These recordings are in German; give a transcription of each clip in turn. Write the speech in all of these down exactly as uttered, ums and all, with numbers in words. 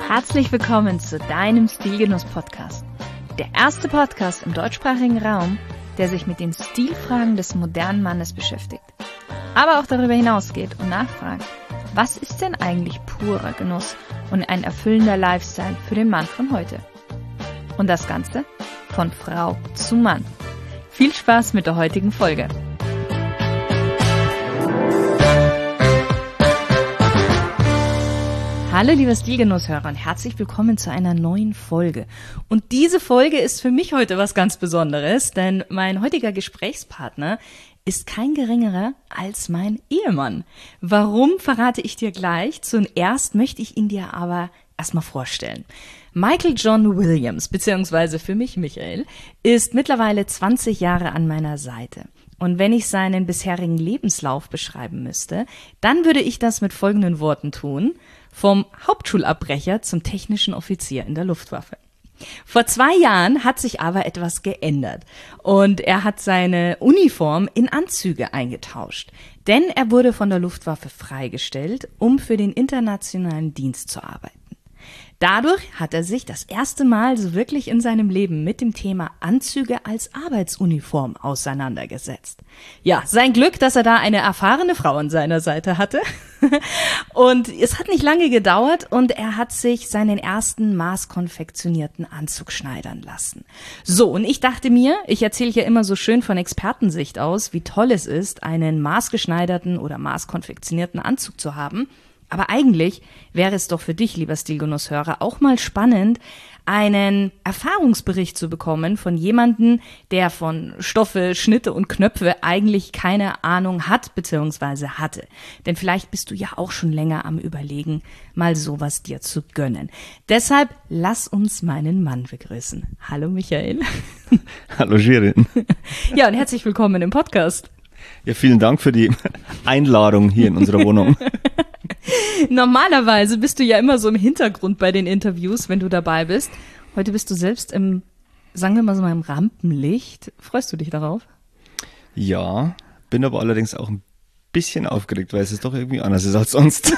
Herzlich willkommen zu deinem Stilgenuss-Podcast. Der erste Podcast im deutschsprachigen Raum, der sich mit den Stilfragen des modernen Mannes beschäftigt. Aber auch darüber hinausgeht und nachfragt, was ist denn eigentlich purer Genuss und ein erfüllender Lifestyle für den Mann von heute? Und das Ganze von Frau zu Mann. Viel Spaß mit der heutigen Folge. Hallo liebe Stilgenusshörer und herzlich willkommen zu einer neuen Folge. Und diese Folge ist für mich heute was ganz Besonderes, denn mein heutiger Gesprächspartner ist kein geringerer als mein Ehemann. Warum, verrate ich dir gleich. Zuerst möchte ich ihn dir aber erstmal vorstellen. Michael John Williams, beziehungsweise für mich Michael, ist mittlerweile zwanzig Jahre an meiner Seite. Und wenn ich seinen bisherigen Lebenslauf beschreiben müsste, dann würde ich das mit folgenden Worten tun: Vom Hauptschulabbrecher zum technischen Offizier in der Luftwaffe. Vor zwei Jahren hat sich aber etwas geändert und er hat seine Uniform in Anzüge eingetauscht, denn er wurde von der Luftwaffe freigestellt, um für den internationalen Dienst zu arbeiten. Dadurch hat er sich das erste Mal so wirklich in seinem Leben mit dem Thema Anzüge als Arbeitsuniform auseinandergesetzt. Ja, sein Glück, dass er da eine erfahrene Frau an seiner Seite hatte. Und es hat nicht lange gedauert und er hat sich seinen ersten maßkonfektionierten Anzug schneidern lassen. So, und ich dachte mir, ich erzähle ja immer so schön von Expertensicht aus, wie toll es ist, einen maßgeschneiderten oder maßkonfektionierten Anzug zu haben. Aber eigentlich wäre es doch für dich, lieber Stilgenusshörer, auch mal spannend, einen Erfahrungsbericht zu bekommen von jemandem, der von Stoffe, Schnitte und Knöpfe eigentlich keine Ahnung hat bzw. hatte. Denn vielleicht bist du ja auch schon länger am Überlegen, mal sowas dir zu gönnen. Deshalb lass uns meinen Mann begrüßen. Hallo Michael. Hallo Shirin. Ja, und herzlich willkommen im Podcast. Ja, vielen Dank für die Einladung hier in unserer Wohnung. Normalerweise bist du ja immer so im Hintergrund bei den Interviews, wenn du dabei bist. Heute bist du selbst im, sagen wir mal so mal im Rampenlicht. Freust du dich darauf? Ja, bin aber allerdings auch ein bisschen aufgeregt, weil es ist doch irgendwie anders ist als sonst.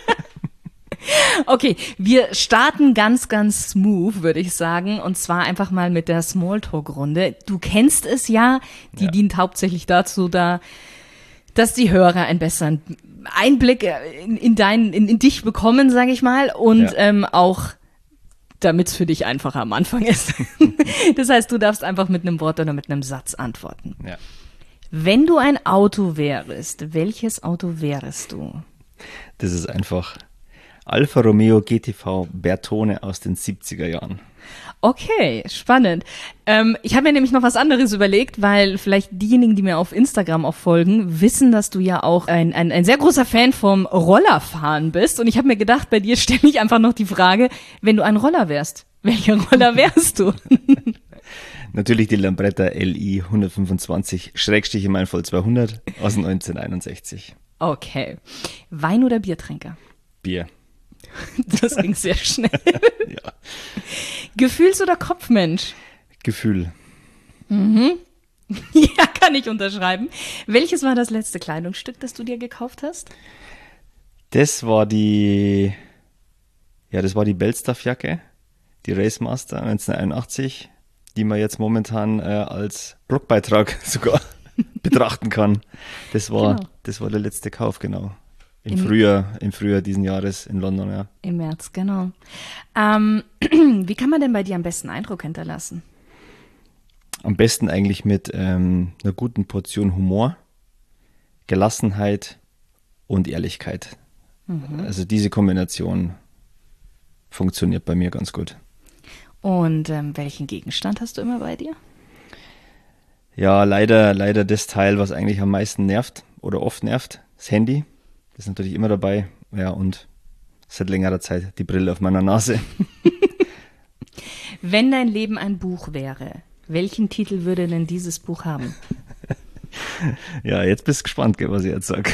Okay, wir starten ganz, ganz smooth, würde ich sagen, und zwar einfach mal mit der Smalltalk-Runde. Du kennst es ja, die ja. dient hauptsächlich dazu, da, dass die Hörer einen besseren Einblick in, in, dein, in, in dich bekommen, sage ich mal, und ja. ähm, auch damit es für dich einfacher am Anfang ist. Das heißt, du darfst einfach mit einem Wort oder mit einem Satz antworten. Ja. Wenn du ein Auto wärst, welches Auto wärst du? Das ist einfach Alfa Romeo G T V Bertone aus den siebziger Jahren. Okay, spannend. Ähm, ich habe mir nämlich noch was anderes überlegt, weil vielleicht diejenigen, die mir auf Instagram auch folgen, wissen, dass du ja auch ein, ein, ein sehr großer Fan vom Rollerfahren bist. Und ich habe mir gedacht, bei dir stelle ich einfach noch die Frage, wenn du ein Roller wärst, welcher Roller wärst du? Natürlich die Lambretta L I hundertfünfundzwanzig, Schrägstrich in meinem Fall zweihundert aus neunzehnhunderteinundsechzig. Okay. Wein- oder Biertrinker? Bier. Das ging sehr schnell. Ja. Gefühls- oder Kopfmensch? Gefühl. Mhm. Ja, kann ich unterschreiben. Welches war das letzte Kleidungsstück, das du dir gekauft hast? Das war die, ja, das war die Belstaff-Jacke, die Racemaster neunzehnhunderteinundachtzig, die man jetzt momentan äh, als Blogbeitrag sogar betrachten kann. Das war, genau. das war der letzte Kauf, genau. Im, Im Frühjahr, im Frühjahr diesen Jahres in London, ja. Im März, genau. Ähm, wie kann man denn bei dir am besten Eindruck hinterlassen? Am besten eigentlich mit ähm, einer guten Portion Humor, Gelassenheit und Ehrlichkeit. Mhm. Also diese Kombination funktioniert bei mir ganz gut. Und ähm, welchen Gegenstand hast du immer bei dir? Ja, leider, leider das Teil, was eigentlich am meisten nervt oder oft nervt, das Handy. Das ist natürlich immer dabei. Ja, und seit längerer Zeit die Brille auf meiner Nase. Wenn dein Leben ein Buch wäre, welchen Titel würde denn dieses Buch haben? Ja, jetzt bist du gespannt, was ich jetzt sage.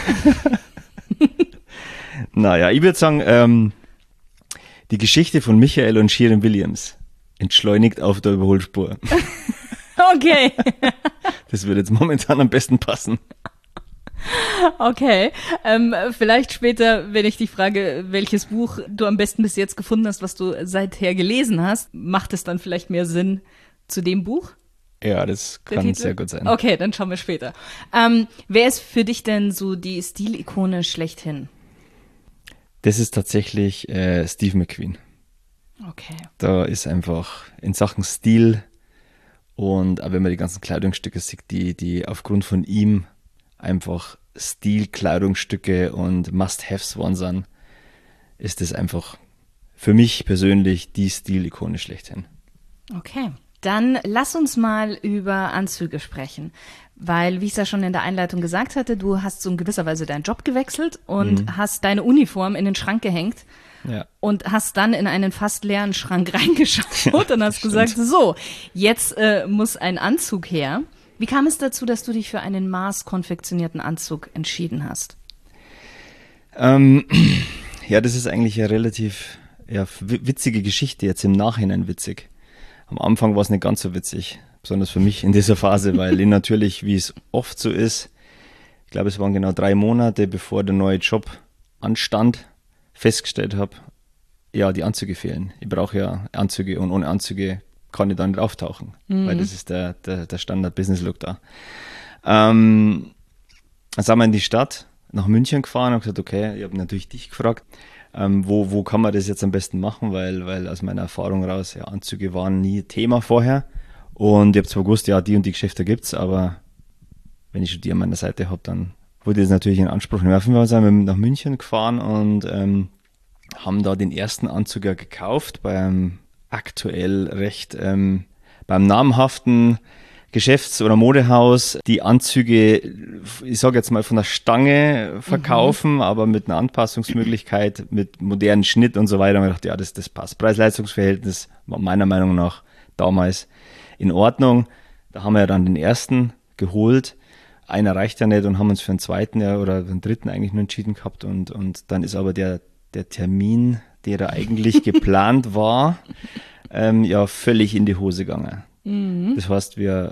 Naja, ich würde sagen, ähm, die Geschichte von Michael und Shirin Williams, entschleunigt auf der Überholspur. Okay. Das würde jetzt momentan am besten passen. Okay, ähm, vielleicht später, wenn ich dich frage, welches Buch du am besten bis jetzt gefunden hast, was du seither gelesen hast, macht es dann vielleicht mehr Sinn zu dem Buch? Ja, das kann sehr gut sein. Okay, dann schauen wir später. Ähm, wer ist für dich denn so die Stilikone schlechthin? Das ist tatsächlich äh, Steve McQueen. Okay. Da ist einfach in Sachen Stil und auch wenn man die ganzen Kleidungsstücke sieht, die, die aufgrund von ihm einfach Stil-Kleidungsstücke und Must-Haves waren sind, ist das einfach für mich persönlich die Stilikone schlechthin. Okay. Dann lass uns mal über Anzüge sprechen, weil, wie ich es ja schon in der Einleitung gesagt hatte, du hast so in gewisser Weise deinen Job gewechselt und mhm. hast deine Uniform in den Schrank gehängt ja. und hast dann in einen fast leeren Schrank reingeschaut ja, und hast gesagt, stimmt. so, jetzt äh, muss ein Anzug her. Wie kam es dazu, dass du dich für einen maßkonfektionierten Anzug entschieden hast? Ähm, ja, das ist eigentlich eine relativ ja, witzige Geschichte, jetzt im Nachhinein witzig. Am Anfang war es nicht ganz so witzig, besonders für mich in dieser Phase, weil ich natürlich, wie es oft so ist, ich glaube, es waren genau drei Monate, bevor der neue Job anstand, festgestellt habe, ja, die Anzüge fehlen. Ich brauche ja Anzüge und ohne Anzüge kann ich da nicht auftauchen, mhm. weil das ist der, der, der Standard-Business-Look da. Ähm, dann sind wir in die Stadt, nach München gefahren und gesagt, okay, ich habe natürlich dich gefragt, Ähm, wo, wo kann man das jetzt am besten machen, weil, weil aus meiner Erfahrung raus, ja, Anzüge waren nie Thema vorher und ich habe zwar gewusst, ja, die und die Geschäfte gibt's, aber wenn ich schon die an meiner Seite habe, dann wurde das natürlich in Anspruch nehmen. Auf jeden Fall sind wir nach München gefahren und ähm, haben da den ersten Anzug gekauft beim aktuell recht, ähm, beim namhaften Geschäfts- oder Modehaus, die Anzüge, ich sage jetzt mal von der Stange verkaufen, mhm. aber mit einer Anpassungsmöglichkeit, mit modernen Schnitt und so weiter. Und ich dachte, ja, das, das passt. Preis-Leistungs-Verhältnis war meiner Meinung nach damals in Ordnung. Da haben wir ja dann den ersten geholt. Einer reicht ja nicht und haben uns für den zweiten ja, oder den dritten eigentlich nur entschieden gehabt. Und, und dann ist aber der, der Termin, der da eigentlich geplant war, ähm, ja völlig in die Hose gegangen. Mhm. Das heißt, wir,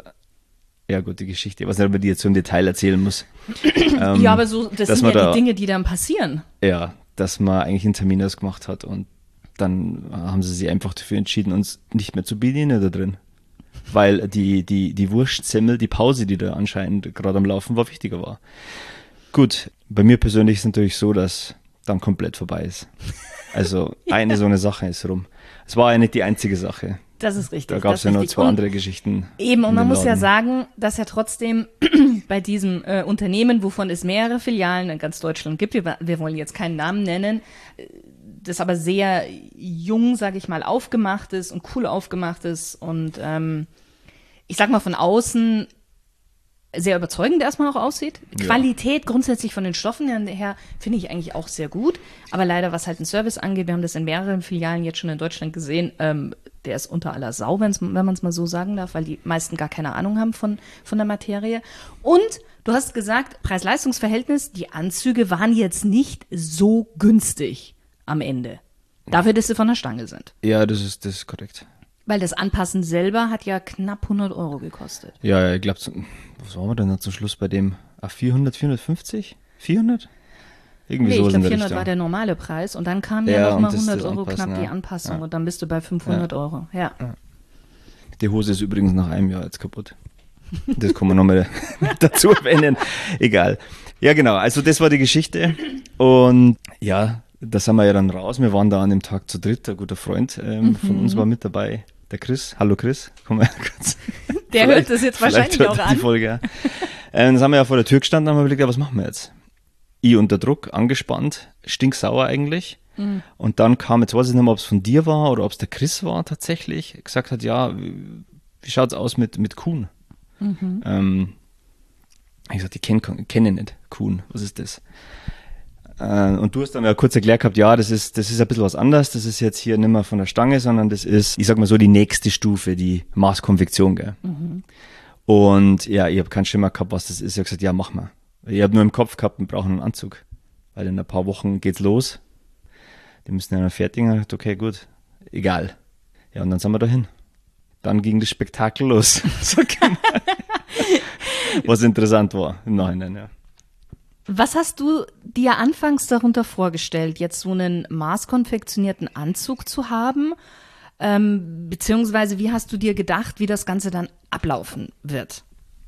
ja gut, die Geschichte, ich weiß nicht, ob man die jetzt so im Detail erzählen muss. ähm, ja, aber so, das sind ja da, die Dinge, die dann passieren. Ja, dass man eigentlich einen Termin ausgemacht hat und dann haben sie sich einfach dafür entschieden, uns nicht mehr zu bedienen da drin. Weil die, die, die Wurstsemmel, die Pause, die da anscheinend gerade am Laufen war, wichtiger war. Gut, bei mir persönlich ist es natürlich so, dass dann komplett vorbei ist. Also eine ja. so eine Sache ist rum. Es war ja nicht die einzige Sache. Das ist richtig. Da gab es ja noch zwei und andere Geschichten. Eben, und man muss ja sagen, dass ja trotzdem bei diesem äh, Unternehmen, wovon es mehrere Filialen in ganz Deutschland gibt, wir, wir wollen jetzt keinen Namen nennen, das aber sehr jung, sage ich mal, aufgemacht ist und cool aufgemacht ist und ähm, ich sag mal von außen sehr überzeugend erstmal auch aussieht. Ja. Qualität grundsätzlich von den Stoffen her finde ich eigentlich auch sehr gut, aber leider, was halt den Service angeht, wir haben das in mehreren Filialen jetzt schon in Deutschland gesehen, ähm, der ist unter aller Sau, wenn's, wenn man es mal so sagen darf, weil die meisten gar keine Ahnung haben von, von der Materie. Und du hast gesagt, Preis-Leistungs-Verhältnis, die Anzüge waren jetzt nicht so günstig am Ende. Dafür, dass sie von der Stange sind. Ja, das ist, das ist korrekt. Weil das Anpassen selber hat ja knapp hundert Euro gekostet. Ja, ich glaube, was waren wir denn zum Schluss bei dem? Ah, vierhundert, vierhundertfünfzig? vierhundert? Irgendwie nee, so ich glaube, in der vierhundert Richtung. war der normale Preis und dann kam ja, ja nochmal das- hundert das Euro Anpassen, knapp die ja. Anpassung Ja. und dann bist du bei fünfhundert Ja. Euro. Ja. Die Hose ist übrigens nach einem Jahr jetzt kaputt. Das kann man nochmal dazu erwähnen. Egal. Ja, genau. Also das war die Geschichte. Und ja, da sind wir ja dann raus. Wir waren da an dem Tag zu dritt. Ein guter Freund ähm, Mhm. von uns war mit dabei. Der Chris. Hallo Chris. Komm mal kurz. Der hört das jetzt wahrscheinlich hört auch er an. Die Folge, ja. ähm, dann sind wir ja vor der Tür gestanden und haben überlegt, ja, was machen wir jetzt? Ich unter Druck, angespannt, stinksauer eigentlich. Mhm. Und dann kam, jetzt weiß ich nicht mehr, ob es von dir war oder ob es der Chris war tatsächlich, gesagt hat, ja, wie, wie schaut es aus mit, mit Kuhn? Mhm. Ähm, ich gesagt, ich kenne kenn ihn nicht, Kuhn, was ist das? Äh, und du hast dann ja kurz erklärt gehabt, ja, das ist, das ist ein bisschen was anderes, das ist jetzt hier nicht mehr von der Stange, sondern das ist, ich sag mal so, die nächste Stufe, die Maßkonfektion, gell? Mhm. Und ja, ich habe keinen Schimmer gehabt, was das ist. Ich habe gesagt, ja, mach mal. Ich habe nur im Kopf gehabt, wir brauchen einen Anzug, weil in ein paar Wochen geht's los. Die müssen ja noch fertig. Ich habe gesagt, okay, gut, egal. Ja, und dann sind wir dahin. Dann ging das Spektakel los, sag ich mal. Was interessant war im Nachhinein, ja. Was hast du dir anfangs darunter vorgestellt, jetzt so einen maßkonfektionierten Anzug zu haben? Ähm, beziehungsweise wie hast du dir gedacht, wie das Ganze dann ablaufen wird?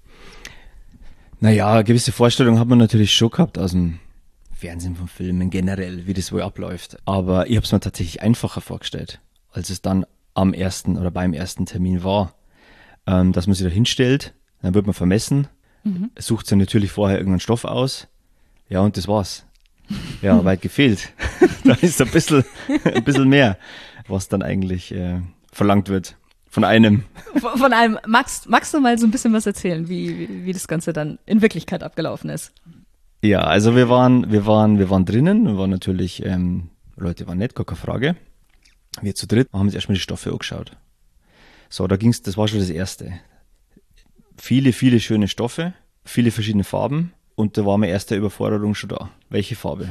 Naja, gewisse Vorstellungen hat man natürlich schon gehabt aus dem Fernsehen, von Filmen generell, wie das wohl abläuft. Aber ich habe es mir tatsächlich einfacher vorgestellt, als es dann am ersten oder beim ersten Termin war. Ähm, dass man sich da hinstellt, dann wird man vermessen, mhm. sucht sich natürlich vorher irgendeinen Stoff aus. Ja, und das war's. Ja, weit gefehlt. Da ist ein bisschen, ein bisschen mehr, was dann eigentlich äh, verlangt wird von einem. Von, von einem. Magst, magst du mal so ein bisschen was erzählen, wie, wie, wie das Ganze dann in Wirklichkeit abgelaufen ist? Ja, also wir waren, wir waren, wir waren drinnen, wir waren natürlich, ähm, Leute waren nett, gar keine Frage. Wir zu dritt haben uns erstmal die Stoffe angeschaut. So, da ging's, das war schon das Erste. Viele, viele schöne Stoffe, viele verschiedene Farben. Und da war meine erste Überforderung schon da. Welche Farbe?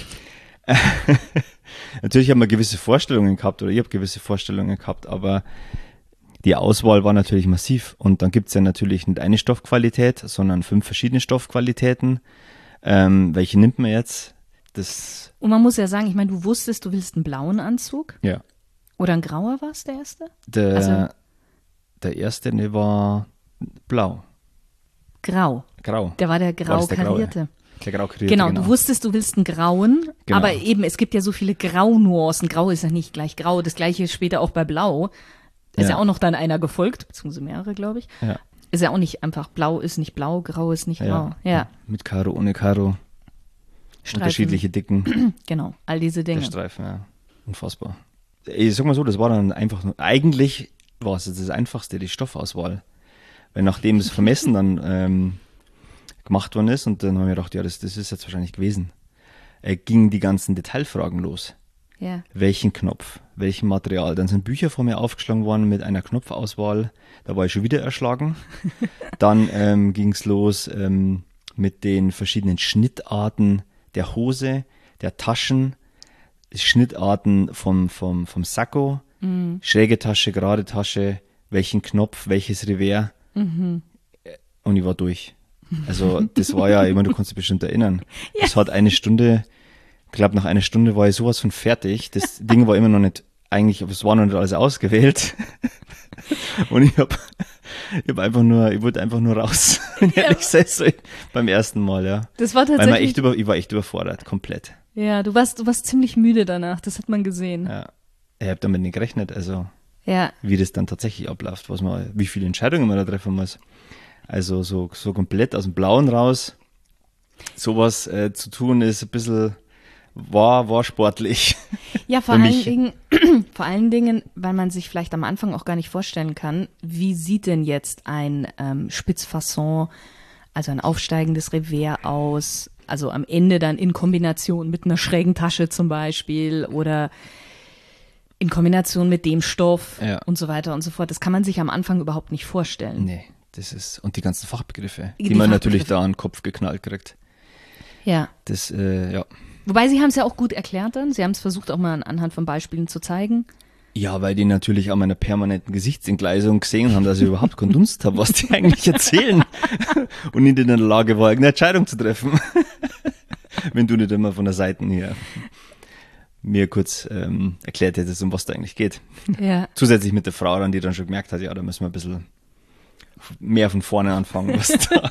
Natürlich haben wir gewisse Vorstellungen gehabt, oder ich habe gewisse Vorstellungen gehabt, aber die Auswahl war natürlich massiv. Und dann gibt es ja natürlich nicht eine Stoffqualität, sondern fünf verschiedene Stoffqualitäten. Ähm, welche nimmt man jetzt? Das Und man muss ja sagen, ich meine, du wusstest, du willst einen blauen Anzug. Ja. Oder ein grauer war es, der erste? Der, also, der erste, der war blau. Grau. Grau. Der war der grau war der karierte. Graue. Der grau karierte, genau, genau. Du wusstest, du willst einen grauen, genau. aber eben, es gibt ja so viele Graunuancen. Grau ist ja nicht gleich grau, das gleiche später auch bei Blau. Ist ja, ja auch noch dann einer gefolgt, beziehungsweise mehrere, glaube ich. Ja. Ist ja auch nicht einfach blau ist nicht blau, grau ist nicht grau. Ja, ja. Mit Karo, ohne Karo. Streifen. Unterschiedliche Dicken. Genau, all diese Dinge. Der Streifen, ja. Unfassbar. Ich sag mal so, das war dann einfach nur, eigentlich war es das Einfachste, die Stoffauswahl. Weil nachdem das Vermessen dann ähm, gemacht worden ist, und dann haben wir gedacht, ja, das, das ist jetzt wahrscheinlich gewesen, äh, gingen die ganzen Detailfragen los. Ja. Welchen Knopf, welchen Material. Dann sind Bücher vor mir aufgeschlagen worden mit einer Knopfauswahl. Da war ich schon wieder erschlagen. Dann ähm, ging es los ähm, mit den verschiedenen Schnittarten der Hose, der Taschen, Schnittarten vom, vom, vom Sakko, mhm. schräge Tasche, gerade Tasche, welchen Knopf, welches Revers. Mhm. Und ich war durch. Also das war ja, ich meine, du kannst dich bestimmt erinnern. Ja. Das hat eine Stunde, ich glaube nach einer Stunde war ich sowas von fertig. Das Ding war immer noch nicht, eigentlich, es war noch nicht alles ausgewählt. Und ich habe ich hab einfach nur, ich wollte einfach nur raus. Ja. Ehrlich gesagt, so beim ersten Mal, ja. Das war tatsächlich. Weil man echt über, ich war echt überfordert, komplett. Ja, du warst, du warst ziemlich müde danach, das hat man gesehen. Ja. Ich habe damit nicht gerechnet, also ja. wie das dann tatsächlich abläuft, was man, wie viele Entscheidungen man da treffen muss. Also so, so komplett aus dem Blauen raus, sowas äh, zu tun, ist ein bisschen, war, war sportlich. Ja, vor allen Dingen, vor allen Dingen, weil man sich vielleicht am Anfang auch gar nicht vorstellen kann, wie sieht denn jetzt ein ähm, Spitzfasson, also ein aufsteigendes Revers aus, also am Ende dann in Kombination mit einer schrägen Tasche zum Beispiel oder in Kombination mit dem Stoff ja. und so weiter und so fort. Das kann man sich am Anfang überhaupt nicht vorstellen. Nee, das ist, und die ganzen Fachbegriffe, die, die man Fachbegriffe. natürlich da an den Kopf geknallt kriegt. Ja. Das, äh, ja. Wobei, Sie haben es ja auch gut erklärt dann. Sie haben es versucht, auch mal anhand von Beispielen zu zeigen. Ja, weil die natürlich an meiner permanenten Gesichtsentgleisung gesehen haben, dass ich überhaupt keinen Dunst habe, was die eigentlich erzählen. Und nicht in der Lage war, irgendeine Entscheidung zu treffen. Wenn du nicht immer von der Seite her mir kurz ähm, erklärt hättest, um was da eigentlich geht. Ja. Zusätzlich mit der Frau dann, die dann schon gemerkt hat, ja, da müssen wir ein bisschen mehr von vorne anfangen, was da,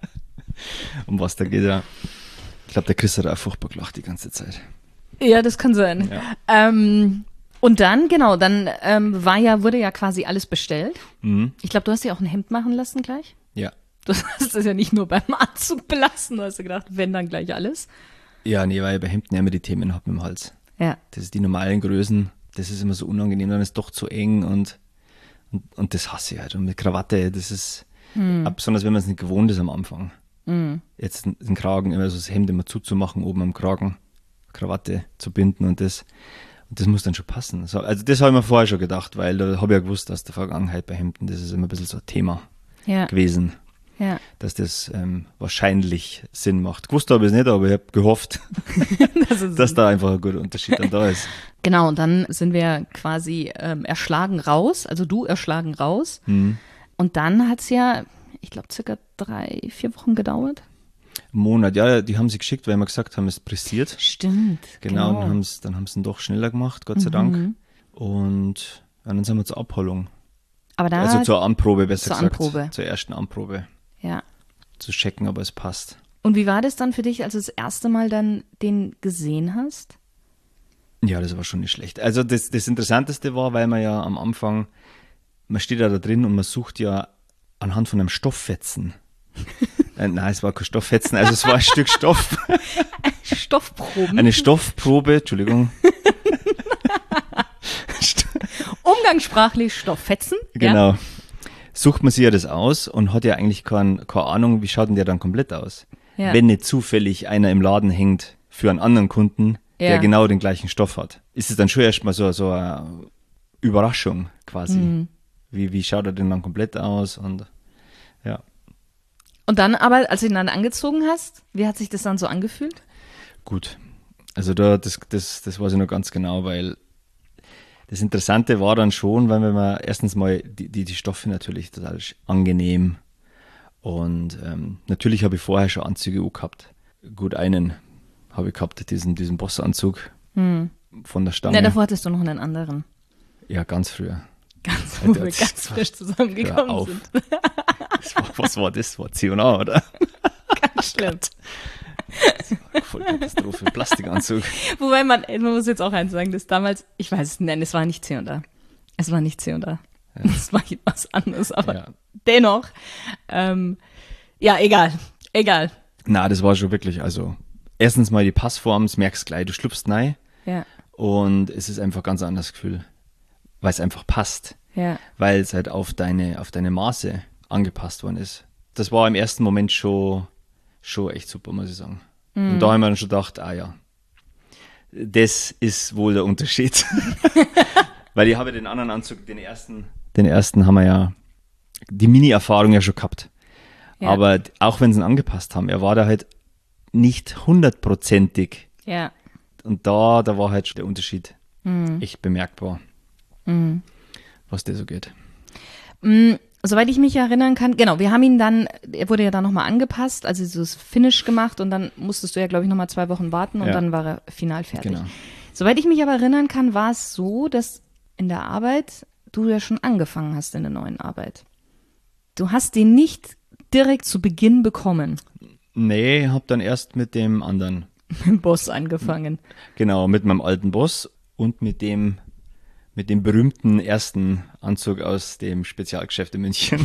um was da geht, ja. Ich glaube, der Chris hat auch furchtbar gelacht die ganze Zeit. Ja, das kann sein. Ja. Ähm, und dann, genau, dann ähm, war ja, wurde ja quasi alles bestellt. Mhm. Ich glaube, du hast dir auch ein Hemd machen lassen gleich. Ja. Du hast es ja nicht nur beim Anzug belassen, du hast dir gedacht, wenn, dann gleich alles. Ja, nee, weil ich bei Hemden ja immer die Themen habe im Hals. Ja. Das ist die normalen Größen, das ist immer so unangenehm, dann ist es doch zu eng und, und, und das hasse ich halt. Und mit Krawatte, das ist, hm. besonders wenn man es nicht gewohnt ist am Anfang. Hm. Jetzt den Kragen, immer so das Hemd immer zuzumachen, oben am Kragen, Krawatte zu binden und das, und das muss dann schon passen. So, also das habe ich mir vorher schon gedacht, weil da habe ich ja gewusst, aus der Vergangenheit bei Hemden, das ist immer ein bisschen so ein Thema ja. gewesen. Ja. Dass das ähm, wahrscheinlich Sinn macht. Gewusst habe ich es nicht, aber ich habe gehofft, das dass da einfach ein guter Unterschied dann da ist. Genau, und dann sind wir quasi ähm, erschlagen raus, also du erschlagen raus. Mhm. Und dann hat es ja, ich glaube, circa drei, vier Wochen gedauert. Monat, ja, die haben sie geschickt, weil wir gesagt haben, es pressiert. Stimmt. Genau, genau. dann haben sie dann haben's dann doch schneller gemacht, Gott sei Dank. Mhm. Und ja, dann sind wir zur Abholung. Aber da, Also zur Anprobe, besser zur gesagt. Anprobe. Zur ersten Anprobe. ja. Zu checken, ob es passt. Und wie war das dann für dich, als du das erste Mal dann den gesehen hast? Ja, das war schon nicht schlecht. Also das, das Interessanteste war, weil man ja am Anfang, man steht ja da drin und man sucht ja anhand von einem Stofffetzen. äh, nein, es war kein Stofffetzen, also es war ein Stück Stoff. Stoffproben. Eine Stoffprobe, Entschuldigung. Umgangssprachlich Stofffetzen. Genau. Sucht man sich ja das aus und hat ja eigentlich kein, keine Ahnung, wie schaut denn der dann komplett aus? Ja. Wenn nicht zufällig einer im Laden hängt für einen anderen Kunden, Ja. der genau den gleichen Stoff hat. Ist es dann schon erstmal so, so eine Überraschung quasi. Mhm. Wie, wie schaut er denn dann komplett aus? Und ja, Und dann aber, als du ihn dann angezogen hast, wie hat sich das dann so angefühlt? gut. Also da, das, das, das weiß ich noch ganz genau, weil das Interessante war dann schon, weil wenn man erstens mal die, die, die Stoffe natürlich total angenehm und ähm, natürlich habe ich vorher schon Anzüge auch gehabt. Gut, einen habe ich gehabt, diesen, diesen Bossanzug Hm. von der Stange. Ja, davor hattest du noch einen anderen. Ja, ganz früher. Ganz, wo Ja, wir das- ganz frisch zusammengekommen Hör auf. sind. Das war, was war das? War C und A, oder? Ganz schlimm. Voll Katastrophe. Plastikanzug. Wobei man, man muss jetzt auch eins sagen, dass damals, ich weiß es, nein, es war nicht C und A. Es war nicht C und A. Es war was anderes, aber Ja. dennoch, ähm, ja, egal, egal. Na, das war schon wirklich, also erstens mal die Passform, das merkst gleich, du schlüpfst rein Ja, und es ist einfach ein ganz anderes Gefühl, weil es einfach passt, ja, weil es halt auf deine, auf deine Maße angepasst worden ist. Das war im ersten Moment schon, schon echt super, muss ich sagen. Und da haben wir dann schon gedacht, ah ja, das ist wohl der Unterschied. Weil ich habe den anderen Anzug, den ersten, den ersten haben wir ja, die Mini-Erfahrung ja schon gehabt. ja, Aber auch wenn sie ihn angepasst haben, er war da halt nicht hundertprozentig. ja. Und da, da war halt schon der Unterschied Mhm. echt bemerkbar, Mhm. was der so geht. Mm, Soweit ich mich erinnern kann, genau, wir haben ihn dann, er wurde ja dann nochmal angepasst, also so das Finish gemacht und dann musstest du ja, glaube ich, nochmal zwei Wochen warten und Ja. dann war er final fertig. Genau. Soweit ich mich aber erinnern kann, war es so, dass in der Arbeit du ja schon angefangen hast in der neuen Arbeit. Du hast den nicht direkt zu Beginn bekommen, Nee, hab dann erst mit dem anderen, mit dem Boss angefangen. genau, mit meinem alten Boss und mit dem, mit dem berühmten ersten Anzug aus dem Spezialgeschäft in München.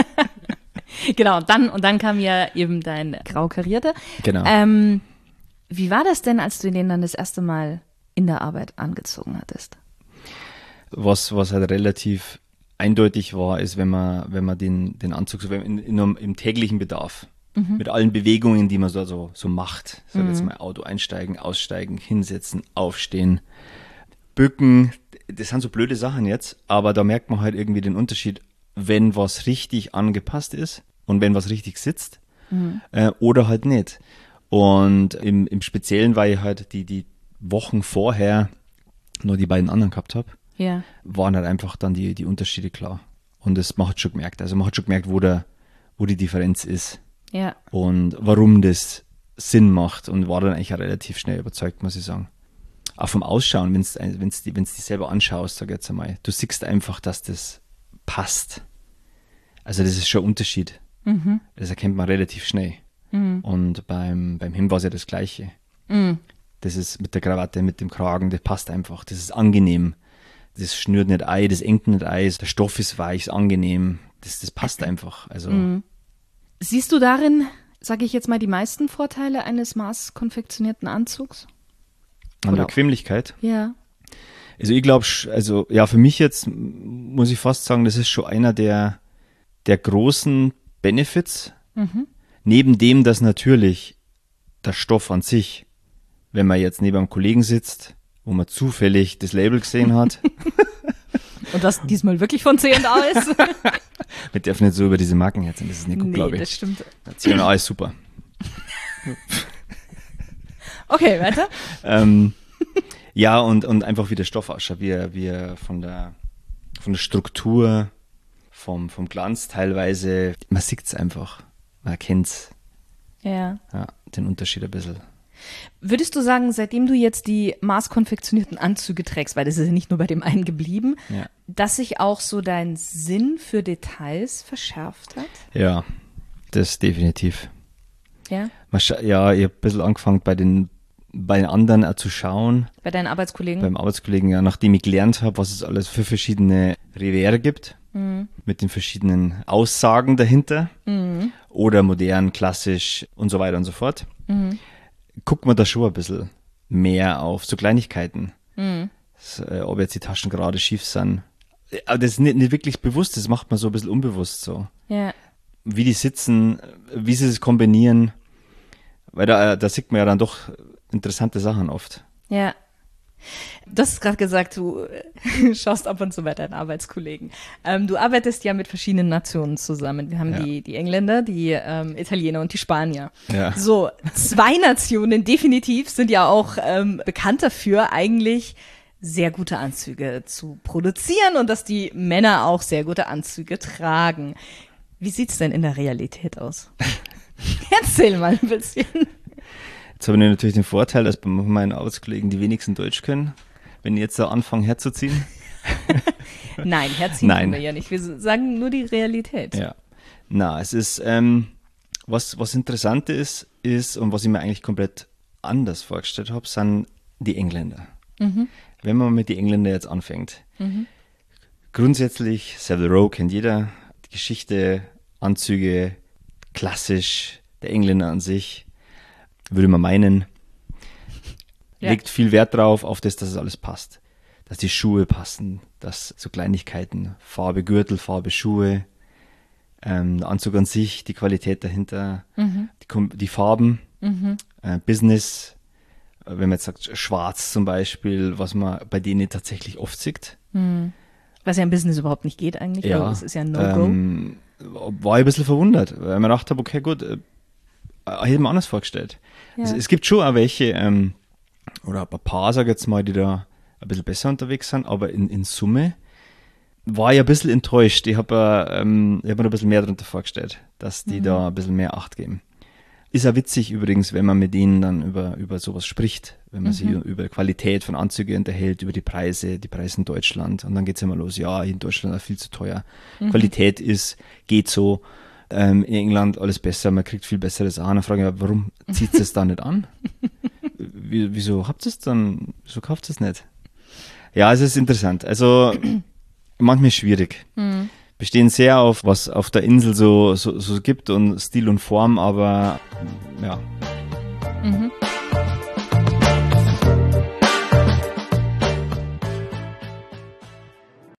Genau, und dann, und dann kam ja eben dein grau karierter. Genau. Ähm, wie war das denn, als du den dann das erste Mal in der Arbeit angezogen hattest? Was, was halt relativ eindeutig war, ist, wenn man, wenn man den, den Anzug so in, in einem, im täglichen Bedarf, mit allen Bewegungen, die man so, so, so macht, sag jetzt mal Auto einsteigen, aussteigen, hinsetzen, aufstehen, bücken, das sind so blöde Sachen jetzt, aber da merkt man halt irgendwie den Unterschied, wenn was richtig angepasst ist und wenn was richtig sitzt äh, oder halt nicht. Und im, im Speziellen, weil ich halt die, die Wochen vorher nur die beiden anderen gehabt habe, Ja. waren halt einfach dann die, die Unterschiede klar. Und das man hat schon gemerkt. Also man hat schon gemerkt, wo, der, wo die Differenz ist Ja. und warum das Sinn macht und war dann eigentlich auch relativ schnell überzeugt, muss ich sagen. Auch vom Ausschauen, wenn du wenn's die, wenn's die selber anschaust, sag ich jetzt einmal, du siehst einfach, dass das passt. Also das ist schon ein Unterschied. Mhm. Das erkennt man relativ schnell. Mhm. Und beim, beim Him war es ja das Gleiche. Mhm. Das ist mit der Krawatte, mit dem Kragen, das passt einfach. Das ist angenehm. Das schnürt nicht ein, das engt nicht ein, der Stoff ist weich, ist angenehm. Das, das passt einfach. Also Mhm. Siehst du darin, sage ich jetzt mal, die meisten Vorteile eines maßkonfektionierten Anzugs? an der Oder- Bequemlichkeit. Ja. Also ich glaube, also ja, für mich jetzt m- muss ich fast sagen, das ist schon einer der, der großen Benefits. Mhm. Neben dem, dass natürlich der Stoff an sich, wenn man jetzt neben einem Kollegen sitzt, wo man zufällig das Label gesehen hat, Und das diesmal wirklich von C und A ist? wir dürfen nicht so über diese Marken herziehen, das ist nicht gut, Nee, glaube das ich. stimmt. C und A ist super. Okay, weiter. ähm, ja, und, und einfach wie der Stoff ausschaut, wie er, wie er von der, von der Struktur, vom, vom Glanz teilweise, man sieht es einfach, man erkennt es. Ja. Ja, den Unterschied ein bisschen. Würdest du sagen, seitdem du jetzt die maßkonfektionierten Anzüge trägst, weil das ist ja nicht nur bei dem einen geblieben, Ja. dass sich auch so dein Sinn für Details verschärft hat? Ja, das definitiv. Ja. Ja, ich habe ein bisschen angefangen bei den, bei den anderen auch zu schauen. Bei deinen Arbeitskollegen? Beim Arbeitskollegen, ja, nachdem ich gelernt habe, was es alles für verschiedene Revers gibt, Mhm. mit den verschiedenen Aussagen dahinter, Mhm. oder modern, klassisch und so weiter und so fort, Mhm. guckt man da schon ein bisschen mehr auf so Kleinigkeiten. Mhm. Das, äh, ob jetzt die Taschen gerade schief sind. Aber das ist nicht, nicht wirklich bewusst, das macht man so ein bisschen unbewusst so. Ja. Wie die sitzen, wie sie es kombinieren, weil da, da sieht man ja dann doch interessante Sachen oft. Ja. Du hast gerade gesagt, du schaust ab und zu bei deinen Arbeitskollegen. Ähm, du arbeitest ja mit verschiedenen Nationen zusammen. Wir haben Ja. die, die Engländer, die ähm, Italiener und die Spanier. Ja. So, zwei Nationen definitiv sind ja auch ähm, bekannt dafür, eigentlich sehr gute Anzüge zu produzieren und dass die Männer auch sehr gute Anzüge tragen. Wie sieht's denn in der Realität aus? Erzähl mal ein bisschen. Jetzt habe ich natürlich den Vorteil, dass bei meinen Arbeitskollegen die wenigsten Deutsch können, wenn ich jetzt da anfange herzuziehen. Nein, herziehen Nein. können wir ja nicht. Wir sagen nur die Realität. Ja. Na, es ist, ähm, was, was interessant ist, ist, und was ich mir eigentlich komplett anders vorgestellt habe, sind die Engländer. Mhm. Wenn man mit den Engländern jetzt anfängt. Grundsätzlich, Savile Row kennt jeder, die Geschichte, Anzüge, klassisch, der Engländer an sich, würde man meinen, Ja. legt viel Wert drauf, auf das, dass es alles passt. Dass die Schuhe passen, dass so Kleinigkeiten, Farbe Gürtel, Farbe Schuhe, ähm, der Anzug an sich, die Qualität dahinter, die, Kom- die Farben, äh, Business, äh, wenn man jetzt sagt schwarz zum Beispiel, was man bei denen tatsächlich oft sieht. Was ja im Business überhaupt nicht geht eigentlich. Ja, weil es ist ja ein No-Go. ähm, war ich ein bisschen verwundert, weil ich mir gedacht habe, okay, gut, äh, äh, hätte mir anders vorgestellt. Ja. Es, es gibt schon auch welche, ähm, oder ein paar, sag ich jetzt mal, die da ein bisschen besser unterwegs sind, aber in, in Summe war ich ein bisschen enttäuscht. Ich habe äh, ähm, ich hab mir ein bisschen mehr darunter vorgestellt, dass die da ein bisschen mehr Acht geben. Ist ja witzig übrigens, wenn man mit denen dann über, über sowas spricht, wenn man sich über Qualität von Anzügen unterhält, über die Preise, die Preise in Deutschland. Und dann geht's immer los, ja, in Deutschland ist viel zu teuer. Qualität ist, geht so. Ähm, in England alles besser, man kriegt viel bessere Sachen. Dann frage ich mich, warum zieht es da nicht an? Wie, wieso habt ihr es dann, wieso kauft ihr es nicht? Ja, es ist interessant. Also manchmal schwierig. Bestehen sehr auf, was auf der Insel so, so, so gibt und Stil und Form, aber ja. Mhm.